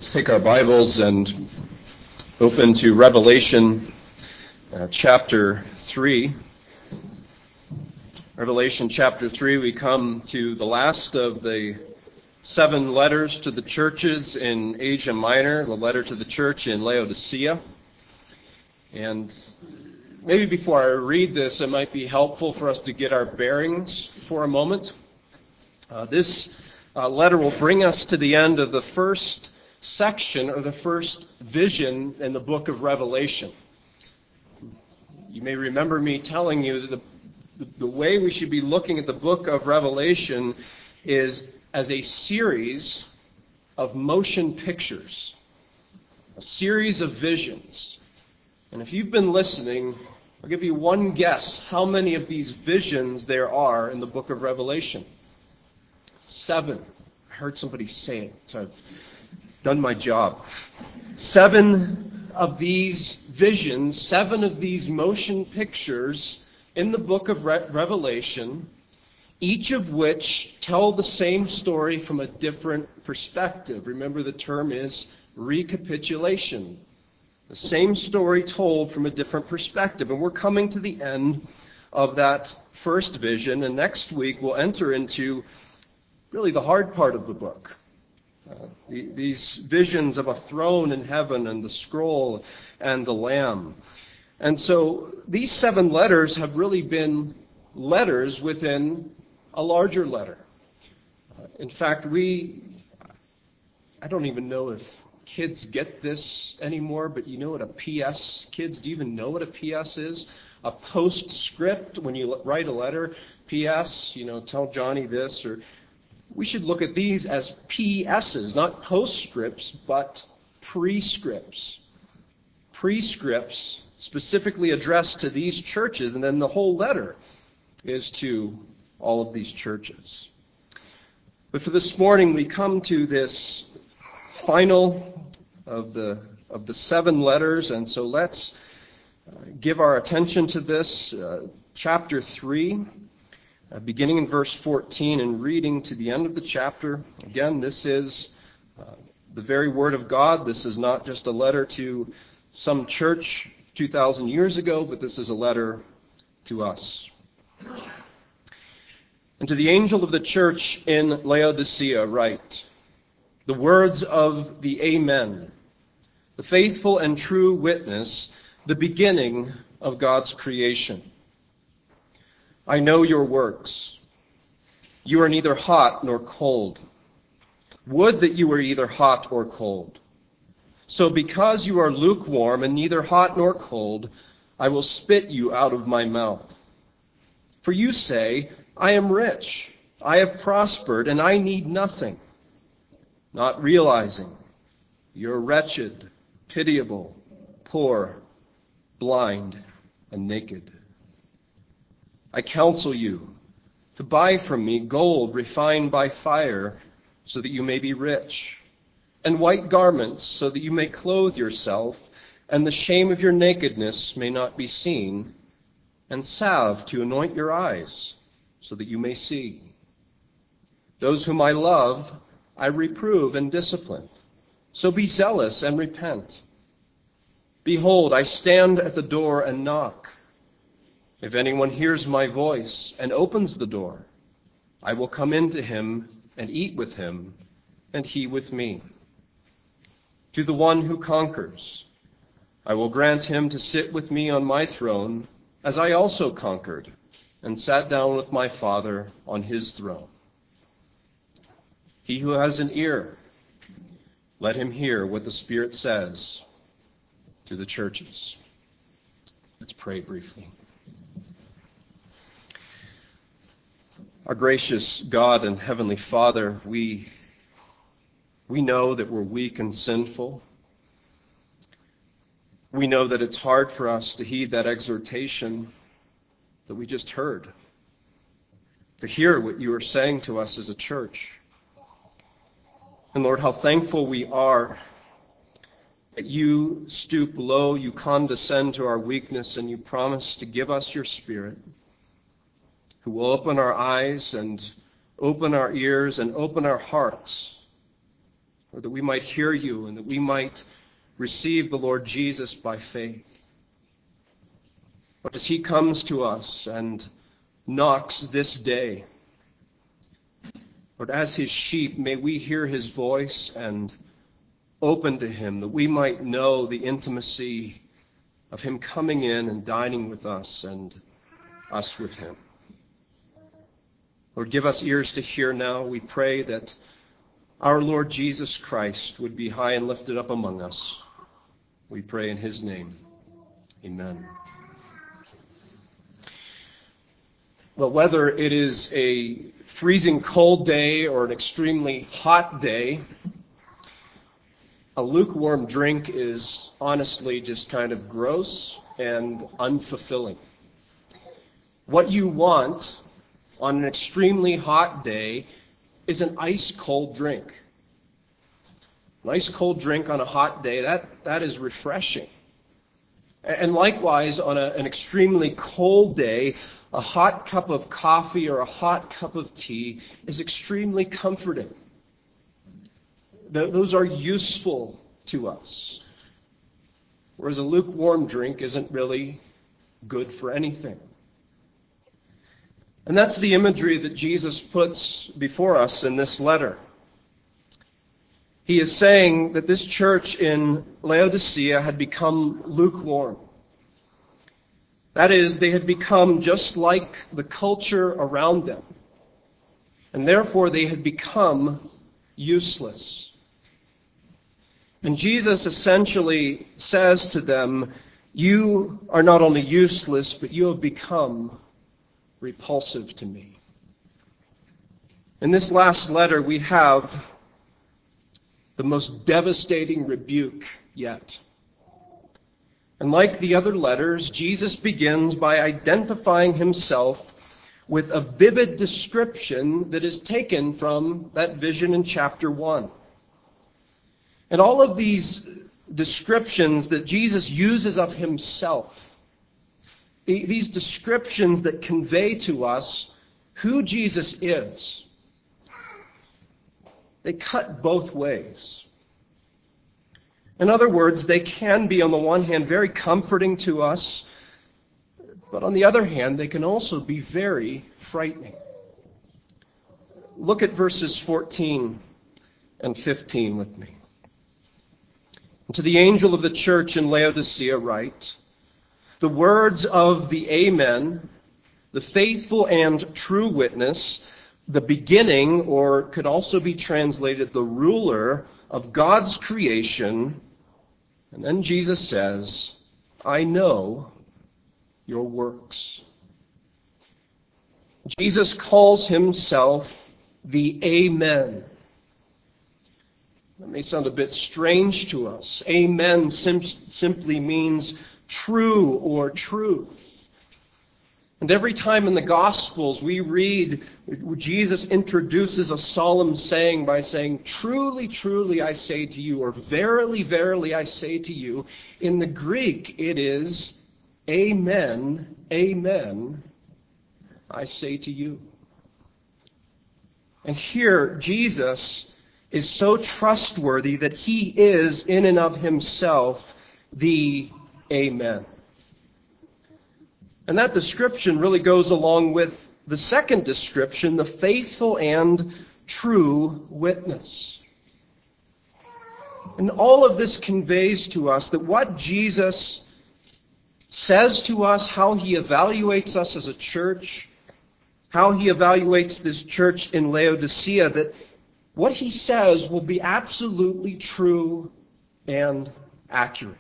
Let's take our Bibles and open to Revelation chapter 3. Revelation chapter 3, we come to the last of the 7 letters to the churches in Asia Minor, the letter to the church in Laodicea. And maybe before I read this, it might be helpful for us to get our bearings for a moment. This letter will bring us to the end of the first section or the first vision in the book of Revelation. You may remember me telling you that the way we should be looking at the book of Revelation is as a series of motion pictures, a series of visions. And if you've been listening, I'll give you one guess how many of these visions there are in the book of Revelation. 7. I heard somebody say it, so I've done my job. 7 of these visions, 7 of these motion pictures in the book of Revelation, each of which tell the same story from a different perspective. Remember, the term is recapitulation. The same story told from a different perspective. And we're coming to the end of that first vision, and next week we'll enter into really the hard part of the book. These visions of a throne in heaven and the scroll and the Lamb. And so these 7 letters have really been letters within a larger letter. In fact, I don't even know if kids get this anymore, but you know what a PS, kids, do you even know what a PS is? A postscript, when you write a letter, PS, tell Johnny this, or we should look at these as PSs, not postscripts, but prescripts. Prescripts specifically addressed to these churches, and then the whole letter is to all of these churches. But for this morning, we come to this final of the 7 letters, and so let's give our attention to this, chapter 3. Beginning in verse 14 and reading to the end of the chapter. Again, this is the very Word of God. This is not just a letter to some church 2,000 years ago, but this is a letter to us. And to the angel of the church in Laodicea write, the words of the Amen, the faithful and true witness, the beginning of God's creation. I know your works. You are neither hot nor cold. Would that you were either hot or cold. So because you are lukewarm and neither hot nor cold, I will spit you out of my mouth. For you say, I am rich, I have prospered, and I need nothing. Not realizing you're wretched, pitiable, poor, blind, and naked. I counsel you to buy from me gold refined by fire, so that you may be rich, and white garments, so that you may clothe yourself, and the shame of your nakedness may not be seen, and salve to anoint your eyes, so that you may see. Those whom I love, I reprove and discipline. So be zealous and repent. Behold, I stand at the door and knock. If anyone hears my voice and opens the door, I will come into him and eat with him, and he with me. To the one who conquers, I will grant him to sit with me on my throne, as I also conquered and sat down with my Father on his throne. He who has an ear, let him hear what the Spirit says to the churches. Let's pray briefly. Our gracious God and Heavenly Father, we know that we're weak and sinful. We know that it's hard for us to heed that exhortation that we just heard, to hear what you are saying to us as a church. And Lord, how thankful we are that you stoop low, you condescend to our weakness, and you promise to give us your Spirit, who will open our eyes and open our ears and open our hearts Lord, that we might hear you and that we might receive the Lord Jesus by faith. But as he comes to us and knocks this day, Lord, as his sheep, may we hear his voice and open to him, that we might know the intimacy of him coming in and dining with us and us with him. Lord, give us ears to hear now. We pray that our Lord Jesus Christ would be high and lifted up among us. We pray in his name. Amen. Well, whether it is a freezing cold day or an extremely hot day, a lukewarm drink is honestly just kind of gross and unfulfilling. What you want on an extremely hot day is an ice-cold drink. An ice-cold drink on a hot day, that is refreshing. And likewise, on an extremely cold day, a hot cup of coffee or a hot cup of tea is extremely comforting. Those are useful to us. Whereas a lukewarm drink isn't really good for anything. And that's the imagery that Jesus puts before us in this letter. He is saying that this church in Laodicea had become lukewarm. That is, they had become just like the culture around them. And therefore they had become useless. And Jesus essentially says to them, you are not only useless, but you have become repulsive to me. In this last letter, we have the most devastating rebuke yet. And like the other letters, Jesus begins by identifying himself with a vivid description that is taken from that vision in chapter 1. And all of these descriptions that Jesus uses of himself, these descriptions that convey to us who Jesus is, they cut both ways. In other words, they can be, on the one hand, very comforting to us, but on the other hand, they can also be very frightening. Look at verses 14 and 15 with me. And to the angel of the church in Laodicea write, the words of the Amen, the faithful and true witness, the beginning, or could also be translated the ruler of God's creation. And then Jesus says, I know your works. Jesus calls himself the Amen. That may sound a bit strange to us. Amen simply means true or truth. And every time in the Gospels we read Jesus introduces a solemn saying by saying, truly, truly I say to you, or verily, verily I say to you. In the Greek it is, amen, amen, I say to you. And here Jesus is so trustworthy that he is in and of himself the Amen. And that description really goes along with the second description, the faithful and true witness. And all of this conveys to us that what Jesus says to us, how he evaluates us as a church, how he evaluates this church in Laodicea, that what he says will be absolutely true and accurate.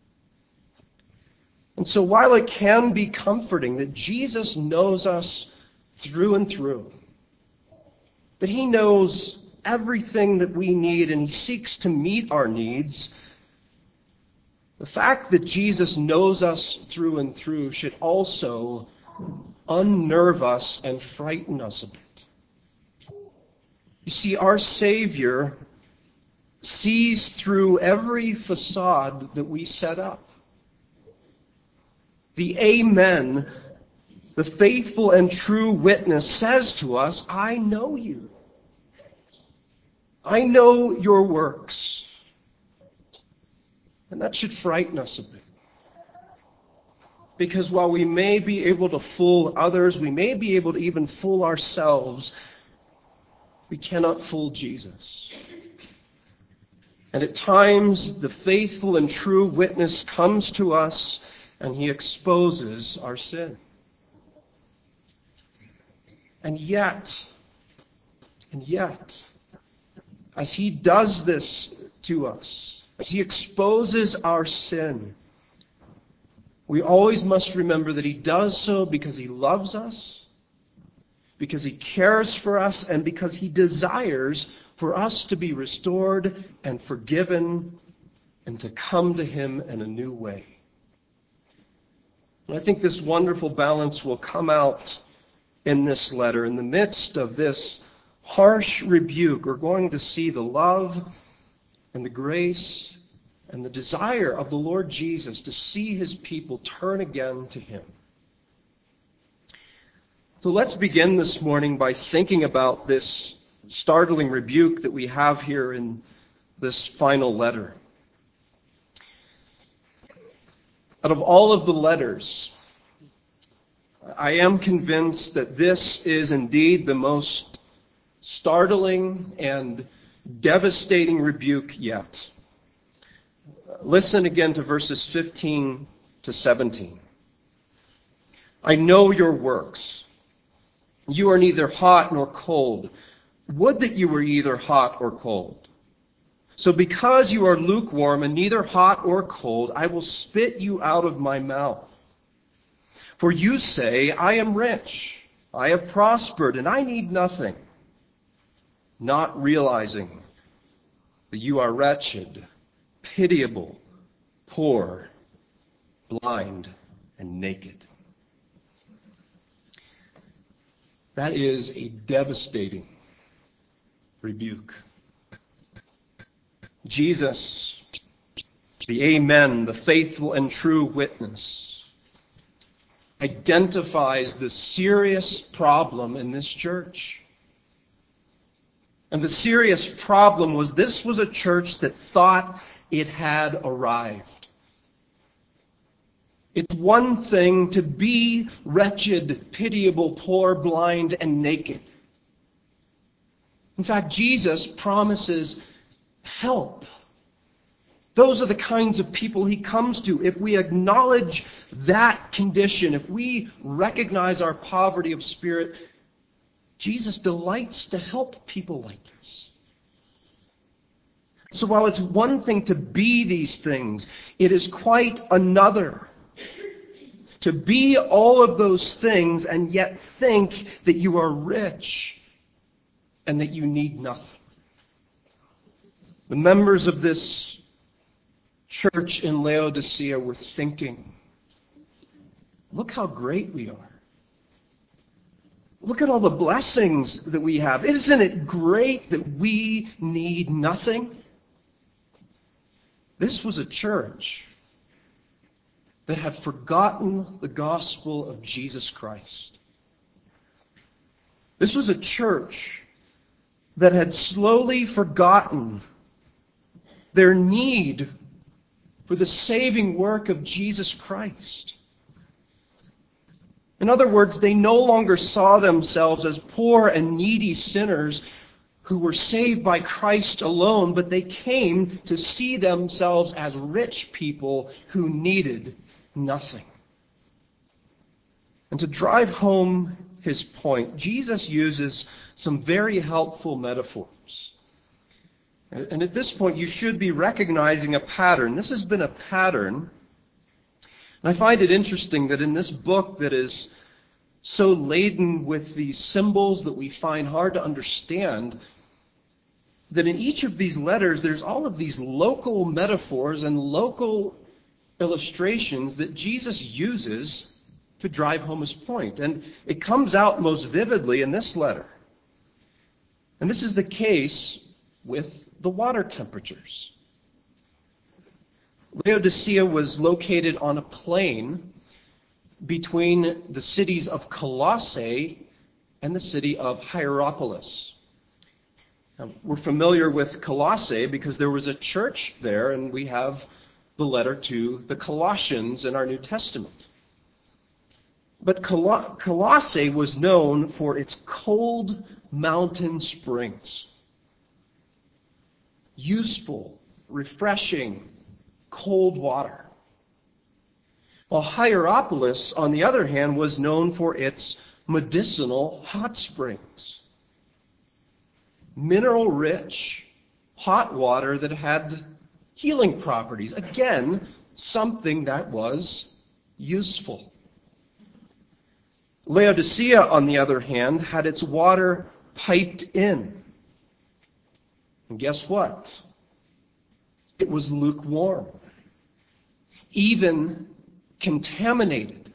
And so while it can be comforting that Jesus knows us through and through, that he knows everything that we need and he seeks to meet our needs, the fact that Jesus knows us through and through should also unnerve us and frighten us a bit. You see, our Savior sees through every facade that we set up. The Amen, the faithful and true witness, says to us, I know you. I know your works. And that should frighten us a bit. Because while we may be able to fool others, we may be able to even fool ourselves, we cannot fool Jesus. And at times, the faithful and true witness comes to us and he exposes our sin. And yet, as he does this to us, as he exposes our sin, we always must remember that he does so because he loves us, because he cares for us, and because he desires for us to be restored and forgiven and to come to him in a new way. And I think this wonderful balance will come out in this letter. In the midst of this harsh rebuke, we're going to see the love and the grace and the desire of the Lord Jesus to see his people turn again to him. So let's begin this morning by thinking about this startling rebuke that we have here in this final letter. Out of all of the letters, I am convinced that this is indeed the most startling and devastating rebuke yet. Listen again to verses 15 to 17. I know your works. You are neither hot nor cold. Would that you were either hot or cold. So because you are lukewarm and neither hot or cold, I will spit you out of my mouth. For you say, I am rich, I have prospered, and I need nothing, not realizing that you are wretched, pitiable, poor, blind, and naked. That is a devastating rebuke. Jesus, the Amen, the faithful and true witness, identifies the serious problem in this church. And the serious problem was this was a church that thought it had arrived. It's one thing to be wretched, pitiable, poor, blind, and naked. In fact, Jesus promises help. Those are the kinds of people he comes to. If we acknowledge that condition, if we recognize our poverty of spirit, Jesus delights to help people like this. So while it's one thing to be these things, it is quite another to be all of those things and yet think that you are rich and that you need nothing. The members of this church in Laodicea were thinking, look how great we are. Look at all the blessings that we have. Isn't it great that we need nothing? This was a church that had forgotten the gospel of Jesus Christ. This was a church that had slowly forgotten their need for the saving work of Jesus Christ. In other words, they no longer saw themselves as poor and needy sinners who were saved by Christ alone, but they came to see themselves as rich people who needed nothing. And to drive home his point, Jesus uses some very helpful metaphors. And at this point, you should be recognizing a pattern. This has been a pattern. And I find it interesting that in this book that is so laden with these symbols that we find hard to understand, that in each of these letters, there's all of these local metaphors and local illustrations that Jesus uses to drive home his point. And it comes out most vividly in this letter. And this is the case with the water temperatures. Laodicea was located on a plain between the cities of Colossae and the city of Hierapolis. Now, we're familiar with Colossae because there was a church there, and we have the letter to the Colossians in our New Testament. But Colossae was known for its cold mountain springs. Useful, refreshing, cold water. While Hierapolis, on the other hand, was known for its medicinal hot springs. Mineral-rich, hot water that had healing properties. Again, something that was useful. Laodicea, on the other hand, had its water piped in. And guess what? It was lukewarm. Even contaminated.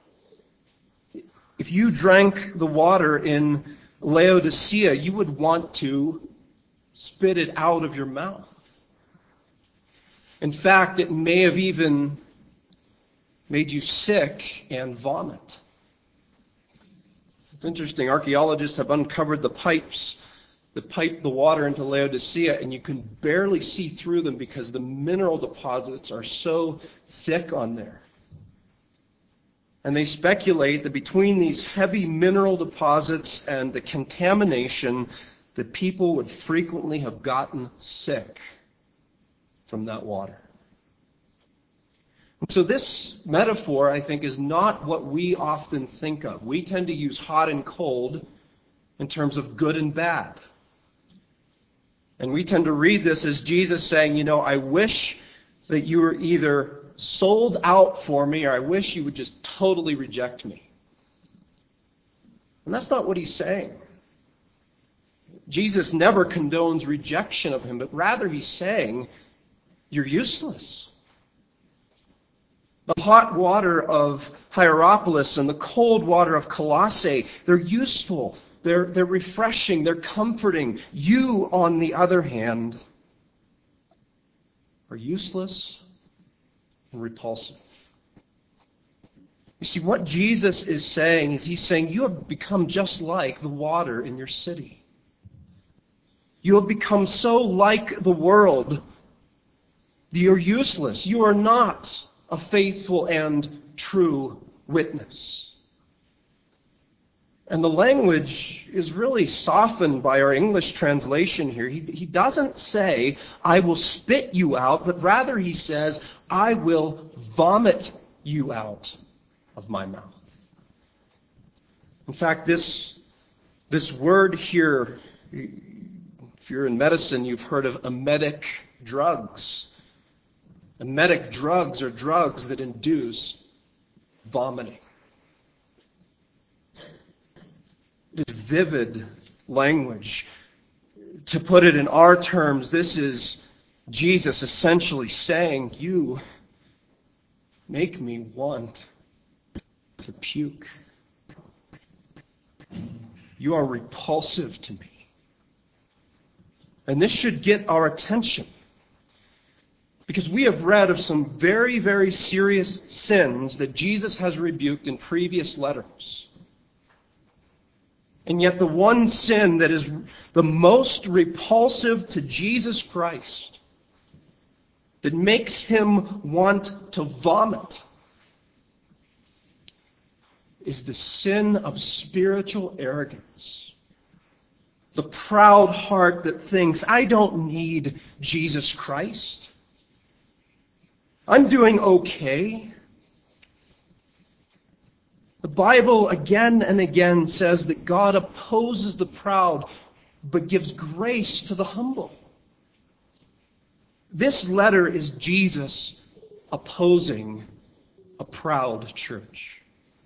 If you drank the water in Laodicea, you would want to spit it out of your mouth. In fact, it may have even made you sick and vomit. It's interesting, archaeologists have uncovered the pipes that pipe the water into Laodicea, and you can barely see through them because the mineral deposits are so thick on there. And they speculate that between these heavy mineral deposits and the contamination, that people would frequently have gotten sick from that water. So this metaphor, I think, is not what we often think of. We tend to use hot and cold in terms of good and bad. And we tend to read this as Jesus saying, I wish that you were either sold out for me, or I wish you would just totally reject me. And that's not what he's saying. Jesus never condones rejection of him, but rather he's saying, you're useless. The hot water of Hierapolis and the cold water of Colossae, they're useful, they're refreshing, they're comforting. You, on the other hand, are useless and repulsive. You see, what Jesus is saying is he's saying you have become just like the water in your city. You have become so like the world that you're useless. You are not a faithful and true witness. And the language is really softened by our English translation here. He doesn't say, I will spit you out, but rather he says, I will vomit you out of my mouth. In fact, this word here, if you're in medicine, you've heard of emetic drugs. Emetic drugs are drugs that induce vomiting. It is vivid language. To put it in our terms, this is Jesus essentially saying, you make me want to puke. You are repulsive to me. And this should get our attention. Because we have read of some very, very serious sins that Jesus has rebuked in previous letters. And yet the one sin that is the most repulsive to Jesus Christ, that makes him want to vomit, is the sin of spiritual arrogance. The proud heart that thinks, I don't need Jesus Christ. I'm doing okay. The Bible again and again says that God opposes the proud, but gives grace to the humble. This letter is Jesus opposing a proud church.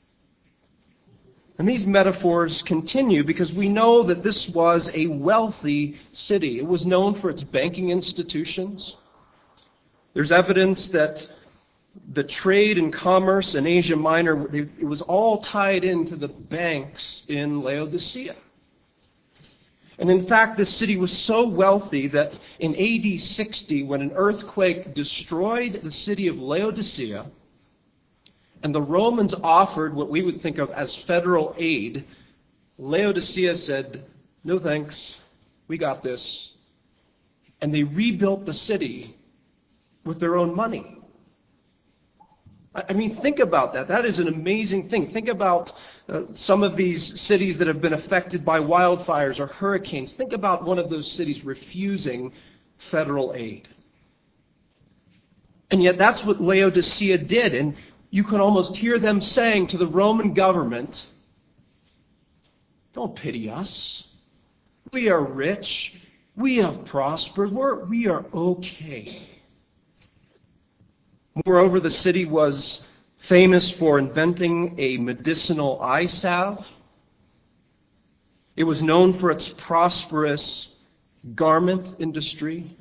And these metaphors continue because we know that this was a wealthy city. It was known for its banking institutions. There's evidence that the trade and commerce in Asia Minor, it was all tied into the banks in Laodicea. And in fact, this city was so wealthy that in AD 60, when an earthquake destroyed the city of Laodicea, and the Romans offered what we would think of as federal aid, Laodicea said, no thanks, we got this. And they rebuilt the city with their own money. I mean, think about that. That is an amazing thing. Think about some of these cities that have been affected by wildfires or hurricanes. Think about one of those cities refusing federal aid. And yet that's what Laodicea did. And you can almost hear them saying to the Roman government, don't pity us. We are rich. We have prospered. We are okay. Moreover, the city was famous for inventing a medicinal eye salve. It was known for its prosperous garment industry.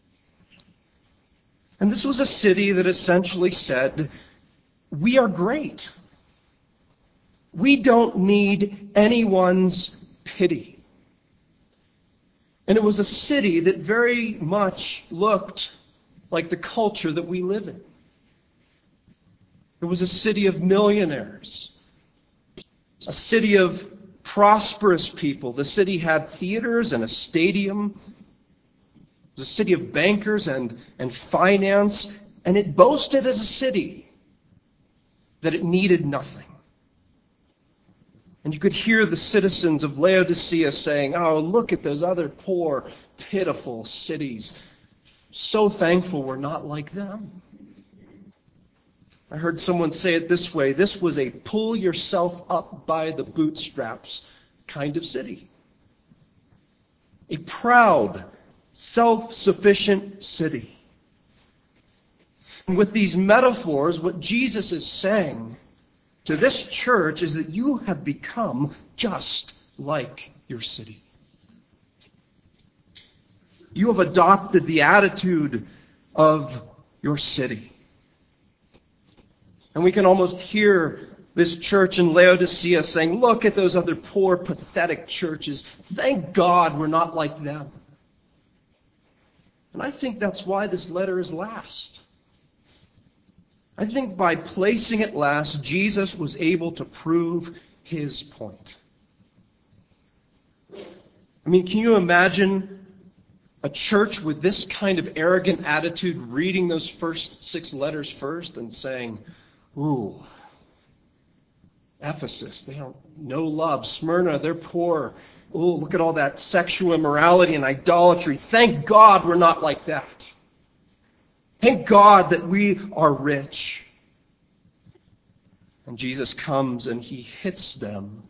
And this was a city that essentially said, we are great. We don't need anyone's pity. And it was a city that very much looked like the culture that we live in. It was a city of millionaires, a city of prosperous people. The city had theaters and a stadium. It was a city of bankers and finance. And it boasted as a city that it needed nothing. And you could hear the citizens of Laodicea saying, oh, look at those other poor, pitiful cities. So thankful we're not like them. I heard someone say it this way, this was a pull yourself up by the bootstraps kind of city. A proud, self-sufficient city. And with these metaphors, what Jesus is saying to this church is that you have become just like your city. You have adopted the attitude of your city. And we can almost hear this church in Laodicea saying, look at those other poor, pathetic churches. Thank God we're not like them. And I think that's why this letter is last. I think by placing it last, Jesus was able to prove his point. I mean, can you imagine a church with this kind of arrogant attitude reading those first 6 letters first and saying, ooh, Ephesus, they don't know love. Smyrna, they're poor. Ooh, look at all that sexual immorality and idolatry. Thank God we're not like that. Thank God that we are rich. And Jesus comes and he hits them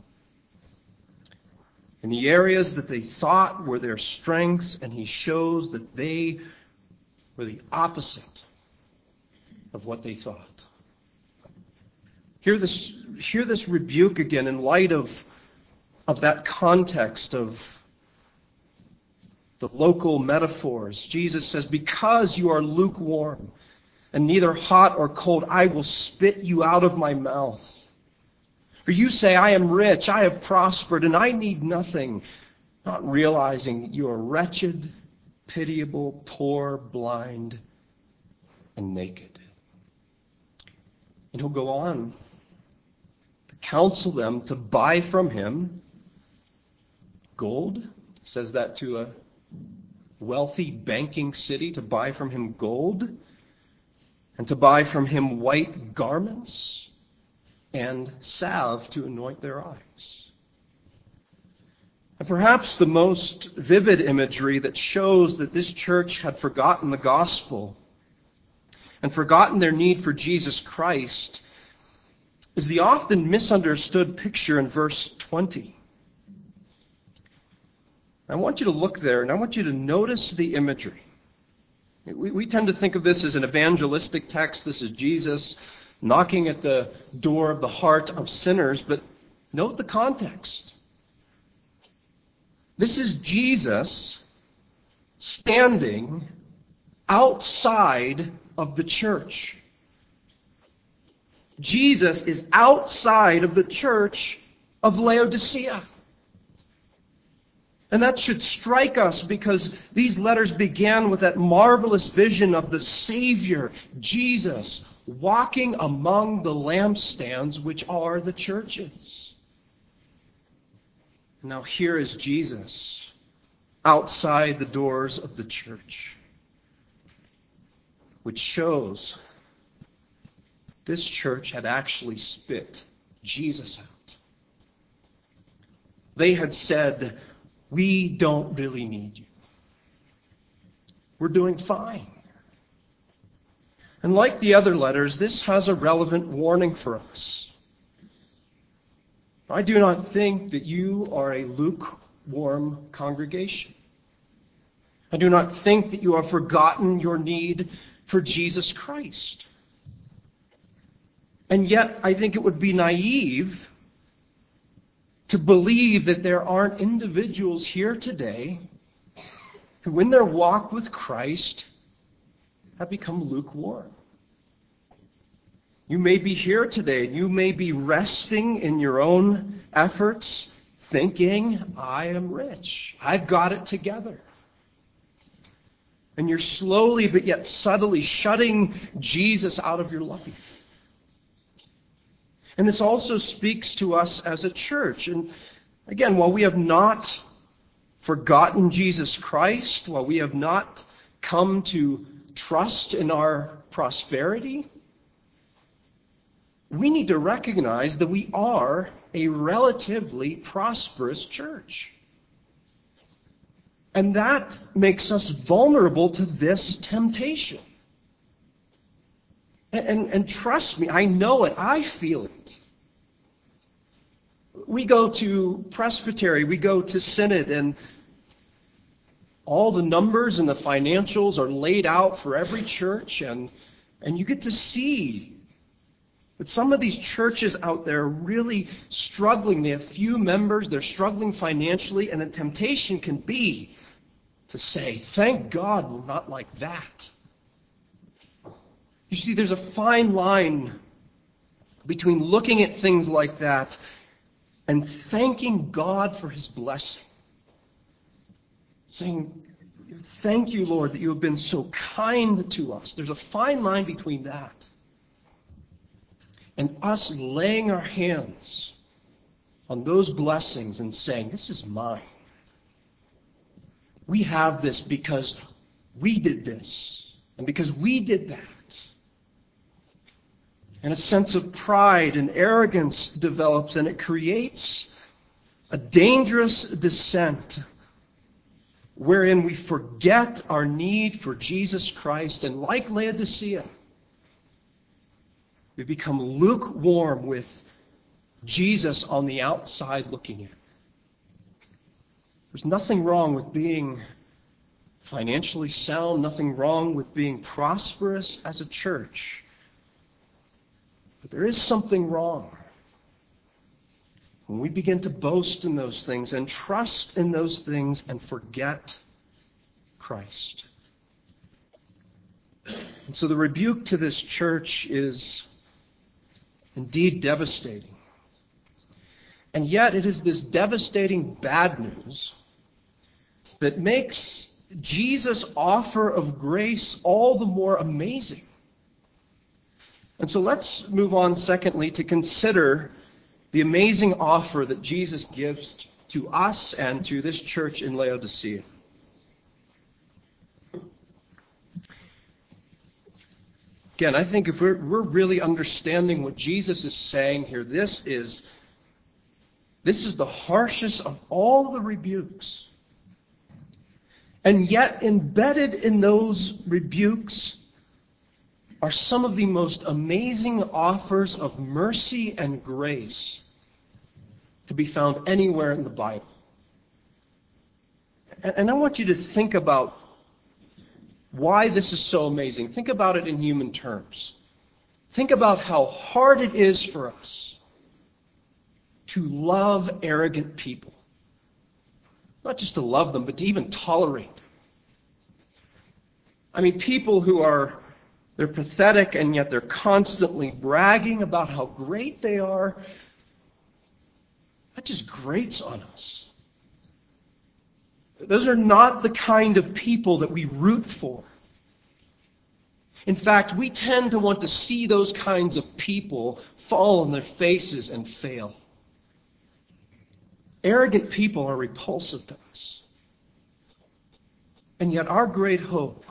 in the areas that they thought were their strengths, and he shows that they were the opposite of what they thought. Hear this rebuke again in light of that context of the local metaphors. Jesus says, because you are lukewarm and neither hot or cold, I will spit you out of my mouth. For you say, I am rich, I have prospered, and I need nothing, not realizing that you are wretched, pitiable, poor, blind, and naked. And he'll go on to counsel them to buy from him gold. He says that to a wealthy banking city, to buy from him gold, and to buy from him white garments and salve to anoint their eyes. And perhaps the most vivid imagery that shows that this church had forgotten the gospel and forgotten their need for Jesus Christ is the often misunderstood picture in verse 20. I want you to look there, and I want you to notice the imagery. We tend to think of this as an evangelistic text. This is Jesus knocking at the door of the heart of sinners, but note the context. This is Jesus standing outside of the church. Jesus is outside of the church of Laodicea. And that should strike us because these letters began with that marvelous vision of the Savior, Jesus, walking among the lampstands, which are the churches. Now here is Jesus outside the doors of the church, which shows this church had actually spit Jesus out. They had said, "We don't really need you. We're doing fine." And like the other letters, this has a relevant warning for us. I do not think that you are a lukewarm congregation. I do not think that you have forgotten your need for Jesus Christ. And yet, I think it would be naive to believe that there aren't individuals here today who, in their walk with Christ, have become lukewarm. You may be here today, and you may be resting in your own efforts, thinking, "I am rich. I've got it together." And you're slowly but yet subtly shutting Jesus out of your life. And this also speaks to us as a church. And again, while we have not forgotten Jesus Christ, while we have not come to trust in our prosperity, we need to recognize that we are a relatively prosperous church. And that makes us vulnerable to this temptation. And trust me, I know it. I feel it. We go to presbytery, we go to synod, and all the numbers and the financials are laid out for every church, and you get to see that some of these churches out there are really struggling. They have few members, they're struggling financially, and the temptation can be to say, "Thank God we're not like that." You see, there's a fine line between looking at things like that and thanking God for His blessing. Saying, "Thank you, Lord, that you have been so kind to us." There's a fine line between that and us laying our hands on those blessings and saying, "This is mine. We have this because we did this and because we did that." And a sense of pride and arrogance develops, and it creates a dangerous descent wherein we forget our need for Jesus Christ, and like Laodicea, we become lukewarm with Jesus on the outside looking in. There's nothing wrong with being financially sound, nothing wrong with being prosperous as a church. But there is something wrong when we begin to boast in those things and trust in those things and forget Christ. And so the rebuke to this church is indeed devastating. And yet it is this devastating bad news that makes Jesus' offer of grace all the more amazing. And so let's move on, secondly, to consider the amazing offer that Jesus gives to us and to this church in Laodicea. Again, I think if we're really understanding what Jesus is saying here, this is the harshest of all the rebukes. And yet, embedded in those rebukes are some of the most amazing offers of mercy and grace to be found anywhere in the Bible. And I want you to think about why this is so amazing. Think about it in human terms. Think about how hard it is for us to love arrogant people. Not just to love them, but to even tolerate them. I mean, people who they're pathetic, and yet they're constantly bragging about how great they are. That just grates on us. Those are not the kind of people that we root for. In fact, we tend to want to see those kinds of people fall on their faces and fail. Arrogant people are repulsive to us. And yet our great hope,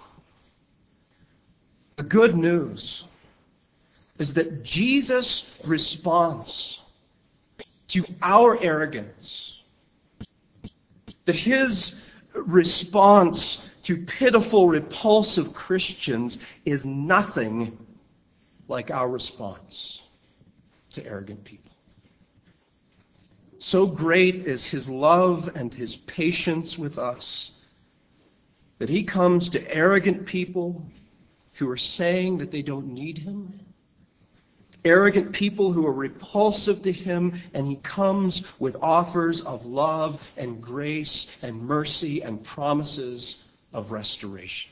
the good news, is that Jesus' response to our arrogance, that his response to pitiful, repulsive Christians is nothing like our response to arrogant people. So great is his love and his patience with us that he comes to arrogant people who are saying that they don't need him, arrogant people who are repulsive to him, and he comes with offers of love and grace and mercy and promises of restoration.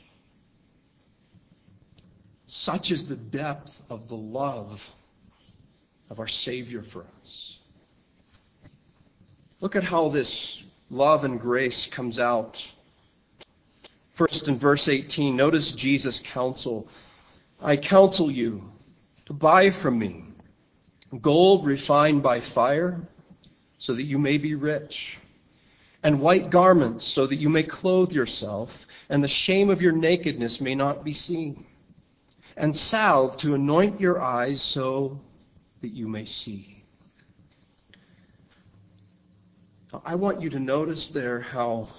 Such is the depth of the love of our Savior for us. Look at how this love and grace comes out. First, in verse 18, notice Jesus' counsel. I counsel you to buy from me gold refined by fire, so that you may be rich, and white garments, so that you may clothe yourself, and the shame of your nakedness may not be seen, and salve to anoint your eyes, so that you may see. Now, I want you to notice there how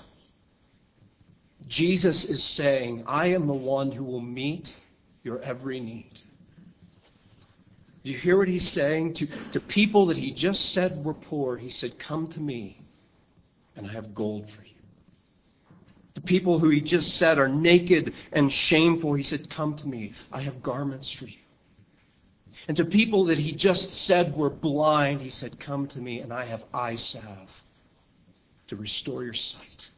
Jesus is saying, I am the one who will meet your every need. Do you hear what he's saying? To people that he just said were poor, he said, come to me, and I have gold for you. To people who he just said are naked and shameful, he said, come to me, I have garments for you. And to people that he just said were blind, he said, come to me, and I have eye salve to restore your sight.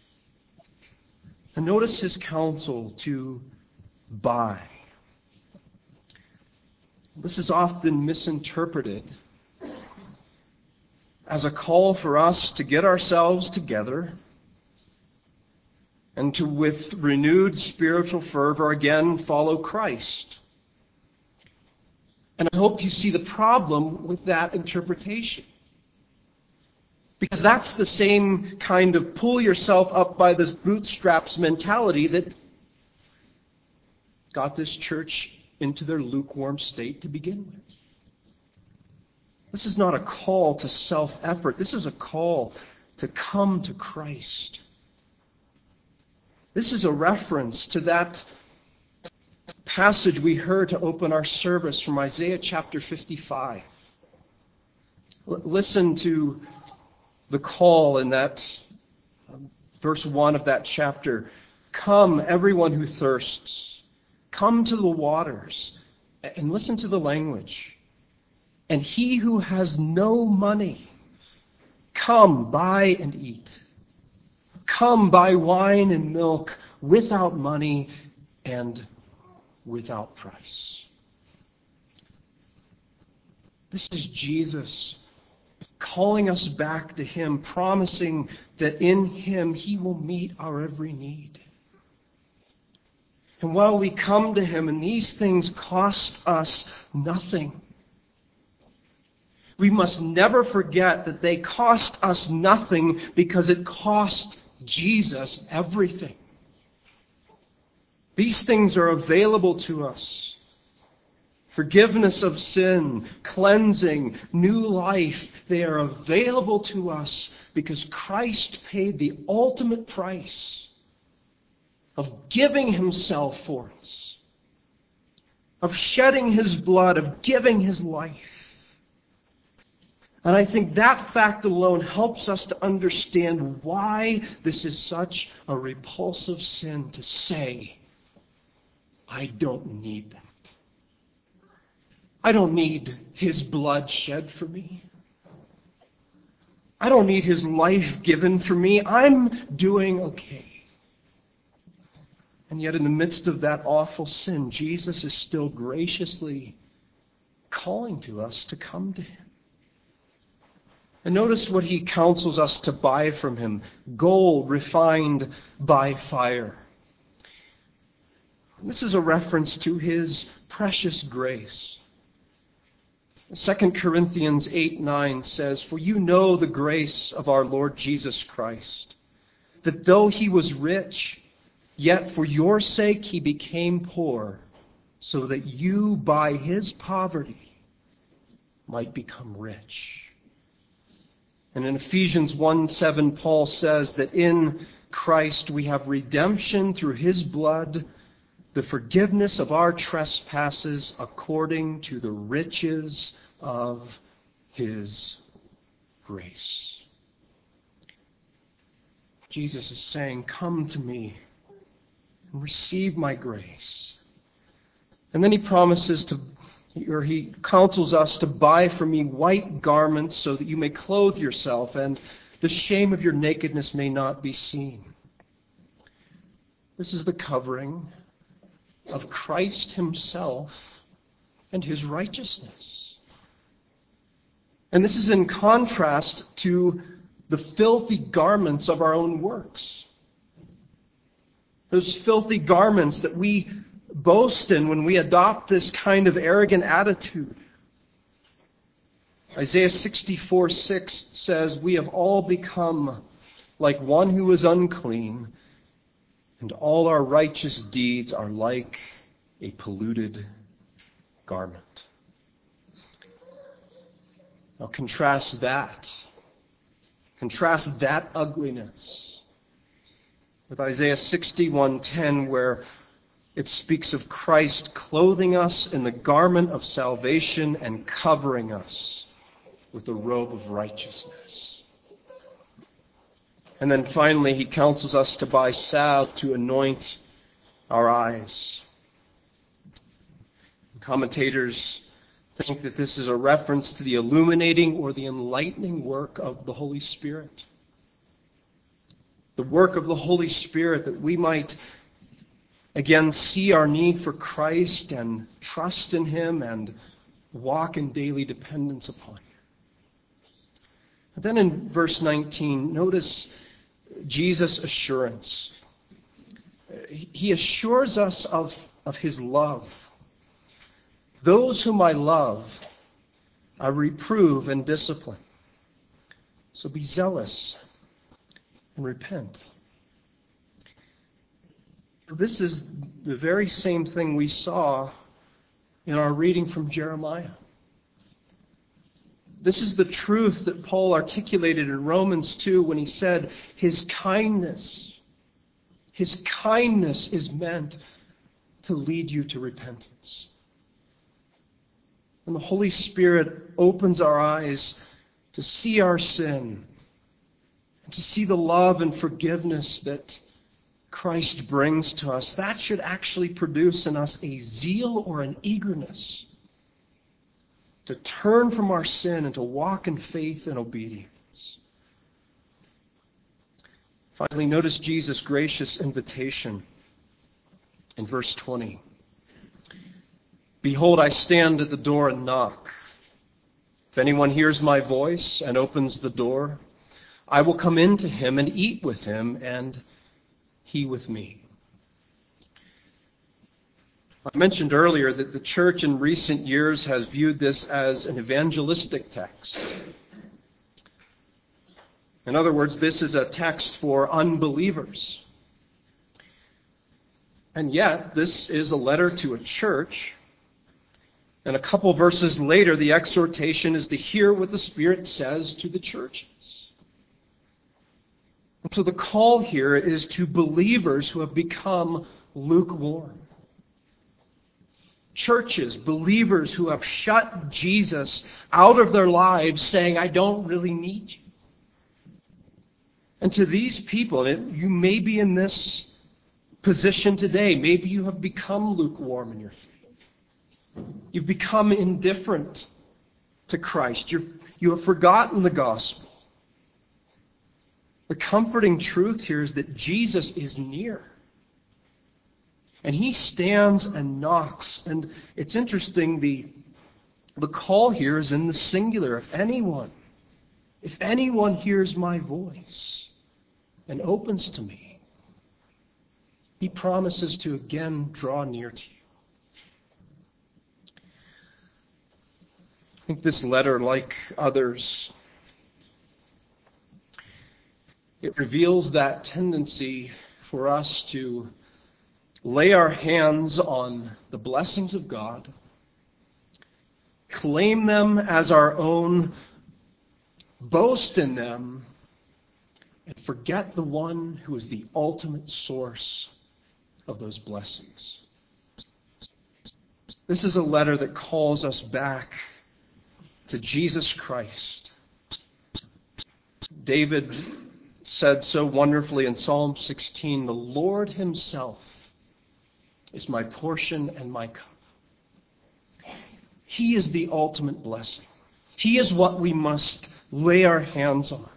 And notice his counsel to buy. This is often misinterpreted as a call for us to get ourselves together and to, with renewed spiritual fervor, again follow Christ. And I hope you see the problem with that interpretation. Because that's the same kind of pull yourself up by the bootstraps mentality that got this church into their lukewarm state to begin with. This is not a call to self-effort. This is a call to come to Christ. This is a reference to that passage we heard to open our service from Isaiah chapter 55. Listen to the call in that verse 1 of that chapter. Come, everyone who thirsts, come to the waters. And listen to the language. And he who has no money, come, buy and eat. Come, buy wine and milk without money and without price. This is Jesus calling us back to him, promising that in him he will meet our every need. And while we come to him and these things cost us nothing, we must never forget that they cost us nothing because it cost Jesus everything. These things are available to us. Forgiveness of sin, cleansing, new life, they are available to us because Christ paid the ultimate price of giving himself for us, of shedding his blood, of giving his life. And I think that fact alone helps us to understand why this is such a repulsive sin to say, I don't need that. I don't need his blood shed for me. I don't need his life given for me. I'm doing okay. And yet in the midst of that awful sin, Jesus is still graciously calling to us to come to him. And notice what he counsels us to buy from him. Gold refined by fire. This is a reference to his precious grace. 2 Corinthians 8:9 says, For you know the grace of our Lord Jesus Christ, that though he was rich, Yet for your sake he became poor, so that you by his poverty might become rich. And in Ephesians 1:7, Paul says that in Christ we have redemption through his blood, the forgiveness of our trespasses according to the riches of his grace. Jesus is saying, come to me and receive my grace. And then he he counsels us to buy for me white garments so that you may clothe yourself and the shame of your nakedness may not be seen. This is the covering of Christ himself and his righteousness. And this is in contrast to the filthy garments of our own works. Those filthy garments that we boast in when we adopt this kind of arrogant attitude. Isaiah 64:6 says, we have all become like one who is unclean, and all our righteous deeds are like a polluted garment. Now contrast that ugliness with Isaiah 61:10, where it speaks of Christ clothing us in the garment of salvation and covering us with the robe of righteousness. And then finally, he counsels us to buy salve to anoint our eyes. Commentators think that this is a reference to the illuminating or the enlightening work of the Holy Spirit. The work of the Holy Spirit that we might again see our need for Christ and trust in him and walk in daily dependence upon him. But then in verse 19, notice Jesus' assurance. He assures us of his love. Those whom I love, I reprove and discipline. So be zealous and repent. This is the very same thing we saw in our reading from Jeremiah. This is the truth that Paul articulated in Romans 2 when he said, his kindness is meant to lead you to repentance. And the Holy Spirit opens our eyes to see our sin and to see the love and forgiveness that Christ brings to us. That should actually produce in us a zeal or an eagerness to turn from our sin and to walk in faith and obedience. Finally, notice Jesus' gracious invitation in verse 20. Behold, I stand at the door and knock. If anyone hears my voice and opens the door, I will come in to him and eat with him, and he with me. I mentioned earlier that the church in recent years has viewed this as an evangelistic text. In other words, this is a text for unbelievers. And yet, this is a letter to a church. And a couple verses later, the exhortation is to hear what the Spirit says to the churches. And so the call here is to believers who have become lukewarm. Churches, believers who have shut Jesus out of their lives, saying, I don't really need you. And to these people, you may be in this position today. Maybe you have become lukewarm in your faith. You've become indifferent to Christ. You have forgotten the gospel. The comforting truth here is that Jesus is near. And he stands and knocks. And it's interesting, the call here is in the singular. If anyone hears my voice and opens to me, he promises to again draw near to you. I think this letter, like others, it reveals that tendency for us to lay our hands on the blessings of God, claim them as our own, boast in them, and forget the one who is the ultimate source of those blessings. This is a letter that calls us back to Jesus Christ. David said so wonderfully in Psalm 16, "The Lord himself is my portion and my cup." He is the ultimate blessing. He is what we must lay our hands on.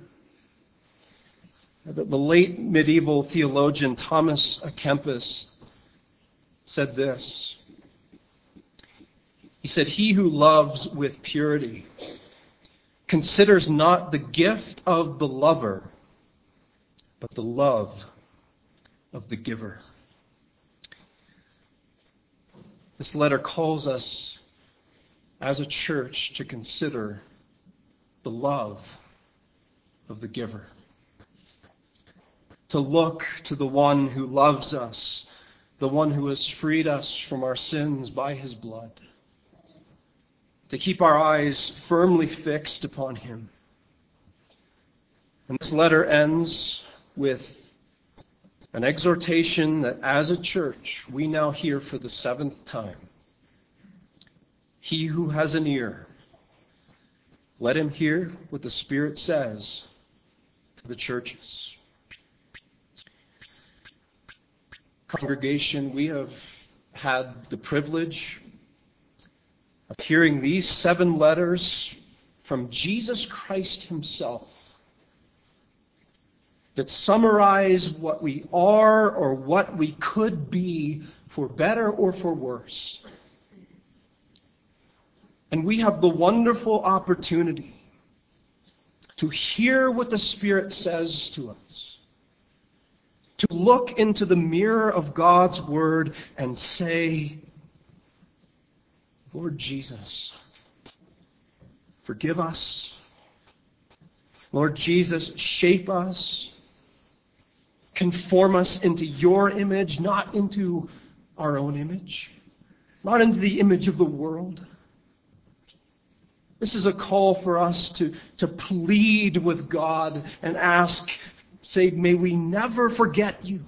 The late medieval theologian Thomas à Kempis said this. He said, "He who loves with purity considers not the gift of the lover, but the love of the giver." This letter calls us as a church to consider the love of the giver. To look to the one who loves us, the one who has freed us from our sins by his blood. To keep our eyes firmly fixed upon him. And this letter ends with an exhortation that as a church we now hear for the 7th time. He who has an ear, let him hear what the Spirit says to the churches. Congregation, we have had the privilege of hearing these 7 letters from Jesus Christ himself that summarize what we are or what we could be, for better or for worse. And we have the wonderful opportunity to hear what the Spirit says to us, to look into the mirror of God's Word and say, "Lord Jesus, forgive us. Lord Jesus, shape us. Conform us into your image, not into our own image, not into the image of the world." This is a call for us to plead with God and ask, say, "May we never forget you.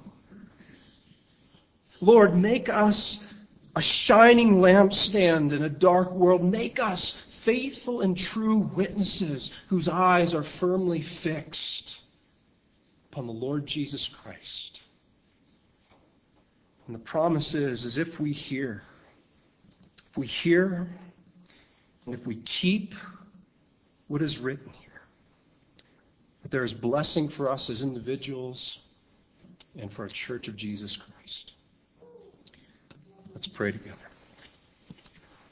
Lord, make us a shining lampstand in a dark world. Make us faithful and true witnesses whose eyes are firmly fixed upon the Lord Jesus Christ." And the promise is if we hear, and if we keep what is written here, that there is blessing for us as individuals and for a church of Jesus Christ. Let's pray together.